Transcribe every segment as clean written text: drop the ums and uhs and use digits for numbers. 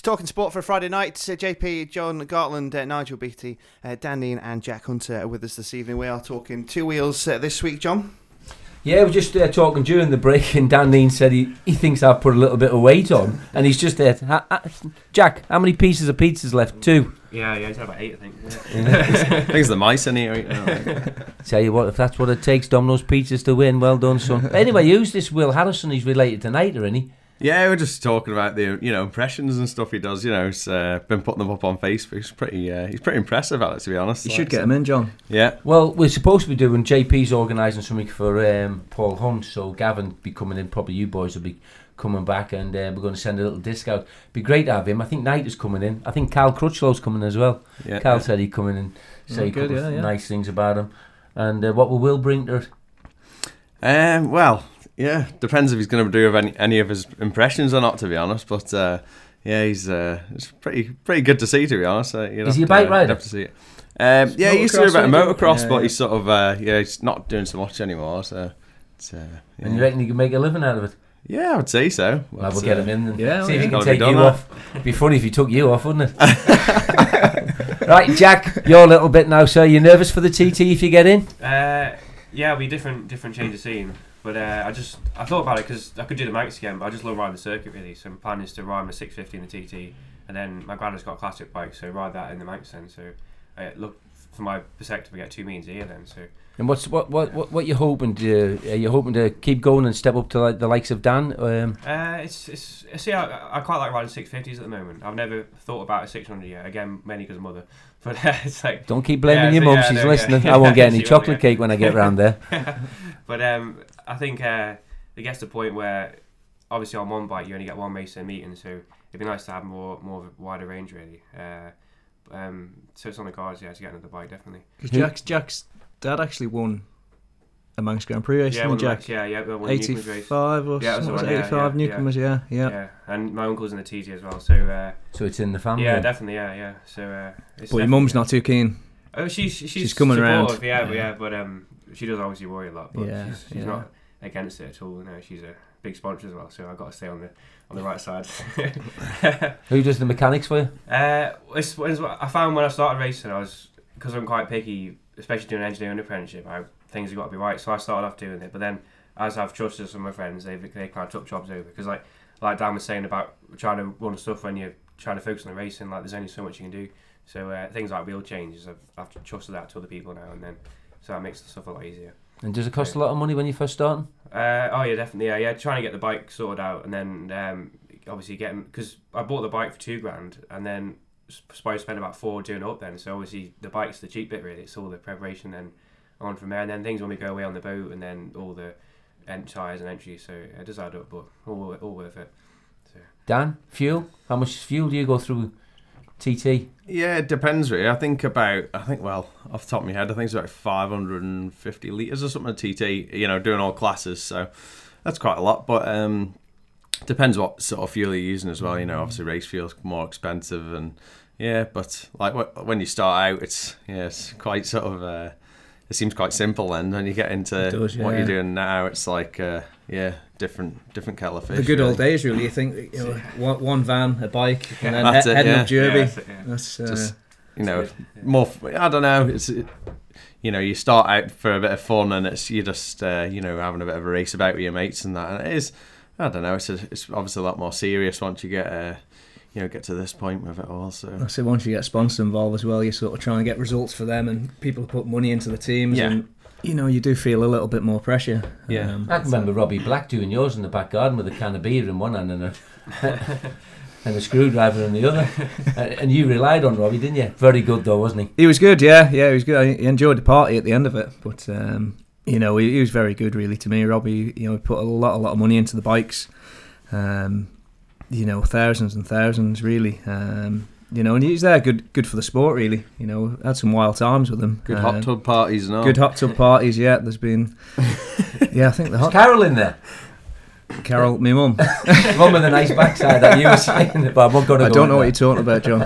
Talking sport for a Friday night. JP, John Gartland, Nigel Beattie, Dan Dean and Jack Hunter are with us this evening. We are talking two wheels this week, John. Yeah, we're just talking during the break, and Dan Dean said he thinks I've put a little bit of weight on, and he's just there. Jack, how many pieces of pizza's left? 2? Yeah, he's had about 8, I think. Yeah. I think it's the mice in here. Tell you what, if that's what it takes, Domino's Pizzas to win, well done, son. Anyway, who's this Will Harrison? He's related to Niter, isn't he? Yeah, we're just talking about the impressions and stuff he does. He's been putting them up on Facebook. He's pretty impressive at it, to be honest. You should get him in, John. Yeah. Well, we're supposed to be doing. JP's organising something for Paul Hunt, so Gavin will be coming in. Probably you boys will be coming back, and we're going to send a little disc out. Be great to have him. I think Niter's coming in. I think Cal Crutchlow's coming as well. Yeah, Cal said he'd come in and say a couple of nice things about him. And what will Will bring to it? Well. Yeah, depends if he's going to do any of his impressions or not, to be honest. But he's it's pretty good to see, to be honest. Is he a bike rider? Have to see it. He used to do a bit of motocross, but he's sort of he's not doing so much anymore. So, and you reckon he can make a living out of it? Yeah, I would say so. Well, we'll get him in and see if he can gotta take be you done off. It'd be funny if he took you off, wouldn't it? Right, Jack, you're a little bit now, sir. You nervous for the TT if you get in? Yeah, it'll be different change of scene. But I thought about it because I could do the Manx again, but I just love riding the circuit really. So my plan is to ride my 650 in the TT, and then my granddad's got a classic bike, so ride that in the Manx then. So look, from my perspective, we get 2 means a year then. So. And what you hoping to? Are you hoping to keep going and step up to like the likes of Dan? I quite like riding 650s at the moment. I've never thought about a 600 yet. Again, mainly because of mother. But it's like don't keep blaming your mum. She's listening. I won't get any chocolate cake when I get round there. But I think it gets to the point where obviously on one bike you only get one race a meeting, so it'd be nice to have more of a wider range really. So it's on the cards, to get another bike definitely. Because Jack's dad actually won a Manx Grand Prix race, didn't Jack? Yeah, 85 or something. Was it 85 Newcomers? Yeah. And my uncle's in the TT as well, so it's in the family. Yeah, definitely, yeah. So, but your mum's not too keen. Oh, she's coming around. But she does obviously worry a lot. But she's not against it at all. No, she's a big sponsor as well, so I've got to stay on the right side. Who does the mechanics for you? It's I found when I started racing, because I'm quite picky, especially doing an engineering apprenticeship. Things have got to be right, so I started off doing it. But then, as I've trusted some of my friends, they kind of took jobs over because, like Dan was saying about trying to run stuff when you're trying to focus on the racing, like there's only so much you can do. So things like wheel changes, I've trusted that to other people now, and then so that makes the stuff a lot easier. And does it cost a lot of money when you first start? Definitely, yeah. Trying to get the bike sorted out, and then obviously because I bought the bike for $2,000, and then supposed to spend about 4 doing it up then. So obviously the bike's the cheap bit really. It's all the preparation then on from there, and then things when we go away on the boat, and then all the tyres and entries. So it does add up, but all worth it. So. Dan, fuel? How much fuel do you go through TT? Yeah, it depends really. I think off the top of my head, I think it's about 550 litres or something of TT, doing all classes, so that's quite a lot, but depends what sort of fuel you're using as well. Obviously race fuel's more expensive, and but like when you start out, it's quite sort of it seems quite simple then. When you get into what you're doing now, it's like different kettle of fish. The good old days, really. You think one van, a bike, and then heading up Derby. That's just more. I don't know. It's you start out for a bit of fun, and you're just having a bit of a race about with your mates and that. And it is. I don't know. It's obviously a lot more serious once you get get to this point with it all. So once you get sponsors involved as well, you're sort of trying to get results for them, and people put money into the teams, and you do feel a little bit more pressure. Yeah, I can remember Robbie Black doing yours in the back garden with a can of beer in one hand and a screwdriver in the other, and you relied on Robbie, didn't you? Very good though, wasn't he? He was good, yeah, he was good. I enjoyed the party at the end of it, but he was very good really to me. Robbie, he put a lot of money into the bikes. Thousands and thousands, really. And he's there, good for the sport, really. Had some wild times with him. Good hot tub parties and all. Good hot tub parties, yeah. There's been, I think the hot. Is Carol in there? Carol, my mum. Mum with a nice backside that you were saying about. I don't know what you're talking about, John.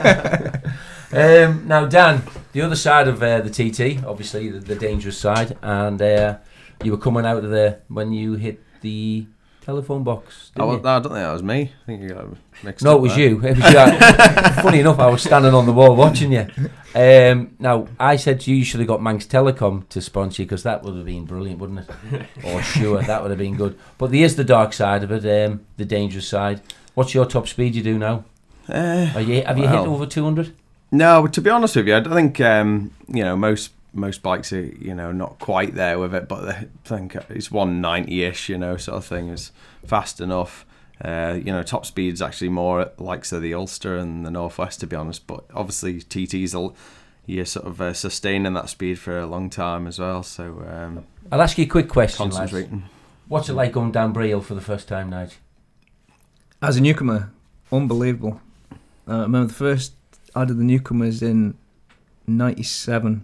Now, Dan, the other side of the TT, obviously the dangerous side, and you were coming out of there when you hit the telephone box. I Didn't don't think that was me. I think you got mixed No, up it was there. you. It was you. Funny enough, I was standing on the wall watching you. Now, I said to you should have got Manx Telecom to sponsor you because that would have been brilliant, wouldn't it? Or sure, that would have been good. But there is the dark side of it, the dangerous side. What's your top speed you do now? Have you hit over 200? No, to be honest with you, I think most bikes are not quite there with it, but I think it's 190-ish, sort of thing is fast enough. Top speed's actually more at likes of the Ulster and the Northwest, to be honest. But obviously TTs you're sort of sustaining that speed for a long time as well. So I'll ask you a quick question, lads. concentrating. What's it like going down Braille for the first time, Nige? As a newcomer, unbelievable. I remember the first I did the newcomers in 97,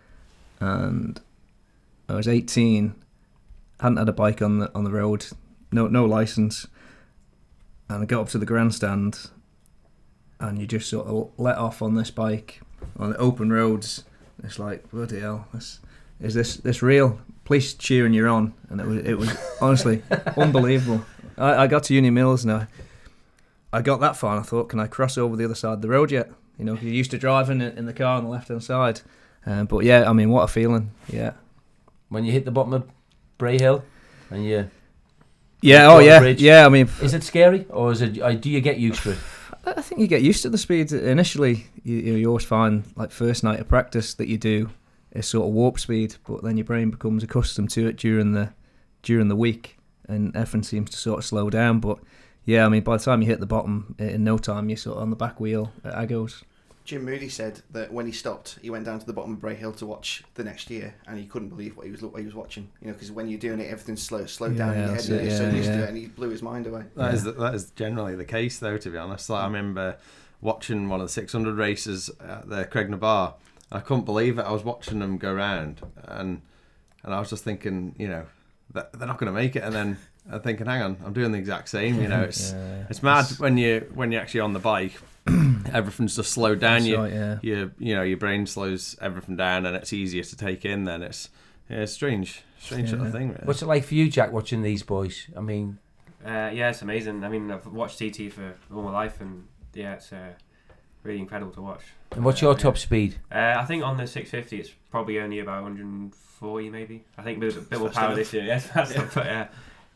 and I was 18. Hadn't had a bike on the road, no license, and I got up to the grandstand, and you just sort of let off on this bike on the open roads. It's like, bloody hell, is this real? Police cheering you on, and it was honestly unbelievable. I got to Union Mills now. I got that far and I thought, can I cross over the other side of the road yet? You're used to driving in the car on the left-hand side. But yeah, I mean, what a feeling, yeah. When you hit the bottom of Bray Hill and you... Yeah, Go oh on the yeah, bridge. yeah, I mean... Is it scary or do you get used to it? I think you get used to the speed. Initially, you always find, like, first night of practice that you do is sort of warp speed, but then your brain becomes accustomed to it during the week, and everything seems to sort of slow down, but... Yeah, I mean, by the time you hit the bottom, in no time, you're sort of on the back wheel at Agos. Jim Moody said that when he stopped, he went down to the bottom of Bray Hill to watch the next year, and he couldn't believe what he was watching. Because when you're doing it, everything's slowed down in your head, and you're so used to it, and he blew his mind away. That is generally the case, though, to be honest. Like, I remember watching one of the 600 races at the Craignabar. I couldn't believe it. I was watching them go round, and I was just thinking, that they're not going to make it, and then I'm thinking, hang on, I'm doing the exact same. It's mad when you're actually on the bike. Everything's just slowed down. Your brain slows everything down, and it's easier to take in. Then it's strange sort of thing. Really. What's it like for you, Jack, watching these boys? I mean, it's amazing. I mean, I've watched TT for all my life, and yeah, it's really incredible to watch. and what's your top speed? I think on the 650, it's probably only about 140, maybe. I think with a bit more power this year. Yes, that's but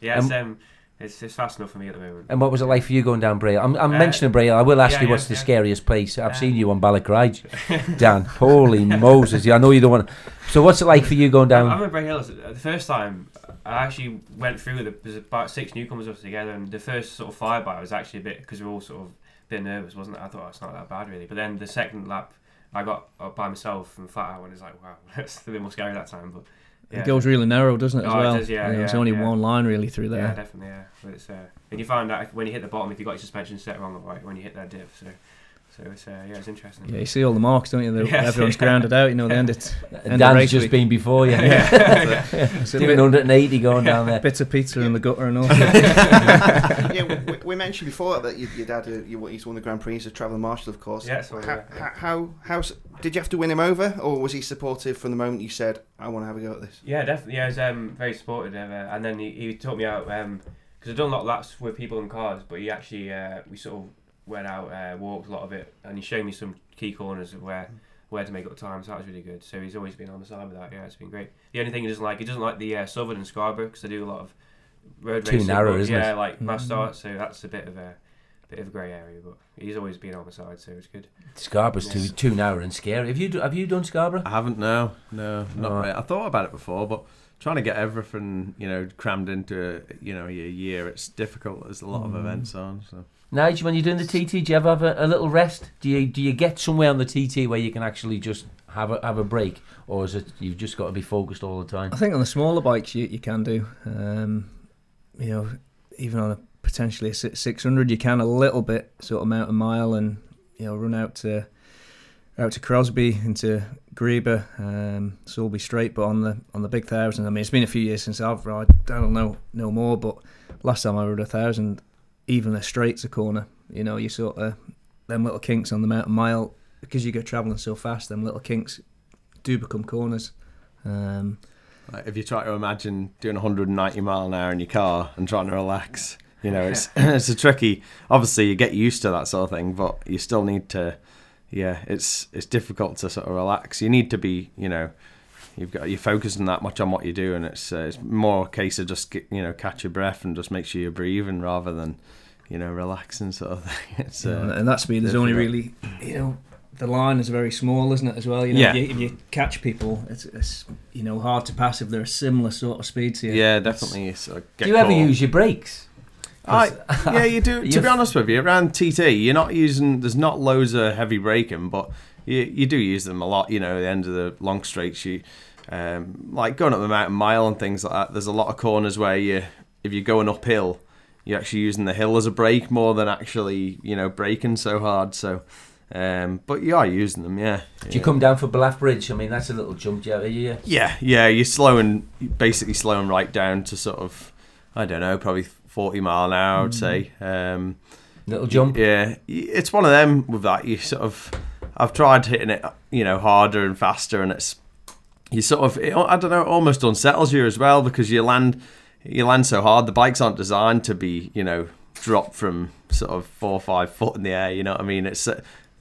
it's fast enough for me at the moment. And what was it like for you going down Braille? I'm mentioning Braille. I will ask you what's the yeah. scariest place. I've seen you on Balloch, Dan. Holy Moses! Yeah, I know you don't want to. So what's it like for you going down? I remember Bray Hill. The first time I actually went through there's about 6 newcomers up together, and the first sort of flyby was actually a bit, because we were all sort of a bit nervous, wasn't it? I thought it's not that bad really. But then the second lap, I got up by myself and flat out, and it's like, wow, that's a bit more scary that time. But yeah. It goes really narrow, doesn't it, as well? It does, yeah. There's only one line really through there. Yeah, definitely, yeah. But it's, and you find out when you hit the bottom if you got your suspension set wrong or right when you hit that dip. So it's it's interesting. Yeah, you see all the marks, don't you? Everyone's grounded out. The end of Dan's race just week. been before you. Doing 180 going down there. Bits of pizza in the gutter and all. Yeah, we mentioned before that your dad, he's won the Grand Prix, he's a travelling marshal, of course. Yeah, so, How did you have to win him over, or was he supportive from the moment you said, I want to have a go at this? Yeah, definitely. Yeah, he was very supportive, and then he taught me out because I've done a lot of laps with people in cars, but he actually we sort of went out, walked a lot of it, and he showed me some key corners of where to make up time. So that was really good. So he's always been on the side with that. Yeah, it's been great. The only thing he doesn't like the Southern and Scarborough, because I do a lot of road racing. Too narrow, but, isn't it? Yeah, like mass start. So that's a bit of a grey area, but he's always been on the side, so it's good. Scarborough's too narrow and scary. Have you done Scarborough? I haven't. No, not really. I thought about it before, but trying to get everything crammed into your year, it's difficult. There's a lot of events on. So. Nigel, when you're doing the TT, do you ever have a little rest? Do you get somewhere on the TT where you can actually just have a break, or is it you've just got to be focused all the time? I think on the smaller bikes you can do. Even on a potentially a 600, you can a little bit sort of mountain mile and run out to Crosby into Greba, Sulby Straight. But on the big 1,000, I mean, it's been a few years since I've ride. I don't know no more, but last time I rode 1,000. Even the straight's a corner, you sort of them little kinks on the mountain mile, because you go travelling so fast. Them little kinks do become corners. Like if you try to imagine doing 190 mile an hour in your car and trying to relax, you know, it's a tricky. Obviously, you get used to that sort of thing, but you still need to. Yeah, it's difficult to sort of relax. You need to be, you know, you're focusing that much on what you do, and it's more a case of just catch your breath and just make sure you're breathing rather than, you know, relaxing sort of thing. It's and that speed is only really, you know, the line is very small, isn't it, as well? You know, if you catch people, it's you know, hard to pass if they're a similar sort of speed to you. Yeah, definitely. Do you ever use your brakes? Yeah, you do. To be honest with you, around TT, you're not using. There's not loads of heavy braking, but you do use them a lot. You know, at the end of the long straights, you like going up the mountain mile and things like that. There's a lot of corners where if you're going uphill, you're actually using the hill as a brake more than actually, you know, braking so hard. So, but you are using them, yeah. Do you come down for Blaff Bridge? I mean, that's a little jump, yeah. Yeah. You're basically slowing right down to sort of, I don't know, probably 40 mile an hour, I'd say. Little jump. Yeah, it's one of them with that. You sort of, I've tried hitting it, you know, harder and faster, and it's you sort of, I don't know, it almost unsettles you as well because you land so hard. The bikes aren't designed to be, you know, dropped from sort of 4 or 5 foot in the air. You know what I mean? It's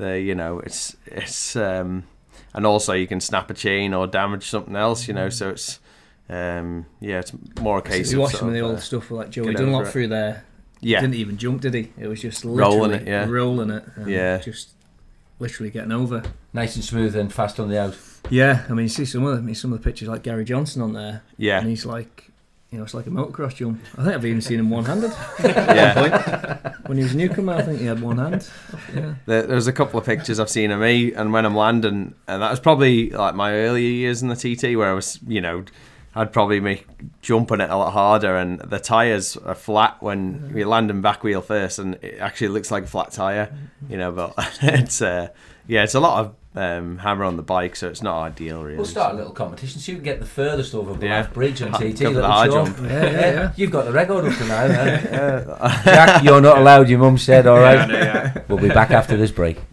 and also you can snap a chain or damage something else. You know, so it's. It's more a case of. You watch some of the old stuff with like Joey Dunlop through there. Yeah, didn't even jump, did he? It was just literally rolling it. Just literally getting over. Nice and smooth and fast on the out. Yeah, I mean, you see some of the pictures like Gary Johnson on there. Yeah, and he's like, you know, it's like a motocross jump. I think I've even seen him one-handed. Yeah, when he was a newcomer, I think he had one hand. Yeah, there's a couple of pictures I've seen of me, and when I'm landing, and that was probably like my earlier years in the TT where I was, you know. I'd probably make jumping it a lot harder, and the tyres are flat when you're landing back wheel first, and it actually looks like a flat tyre, you know. But it's a lot of hammer on the bike, so it's not ideal really. We'll start a little competition, so you can get the furthest over Blaff Bridge on TT. The high jump. Yeah. You've got the record up to now. Jack, you're not allowed. Your mum said, all right. Yeah. We'll be back after this break.